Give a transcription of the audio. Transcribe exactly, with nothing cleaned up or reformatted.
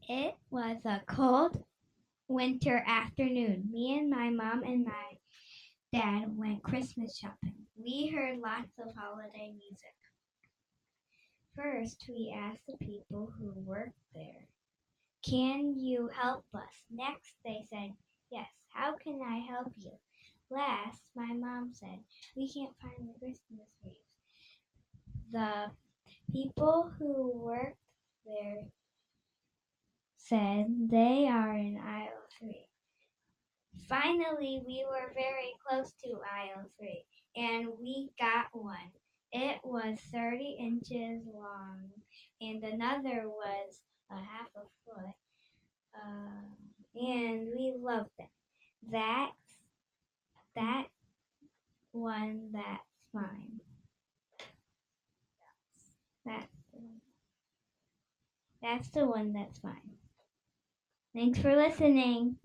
It was a cold winter afternoon. Me and my mom and my dad went Christmas shopping. We heard lots of holiday music. First, we asked the people who worked there, "Can you help us?" Next, they said, "Yes, how can I help you?" Last, my mom said, "We can't find the Christmas wreaths." The people who worked there said they are in aisle three. Finally, we were very close to aisle three, and we got one. It was thirty inches long, and another was a half a foot, uh, and we loved it. That's that one that's mine. That's the one. That's the one that's mine. Thanks for listening.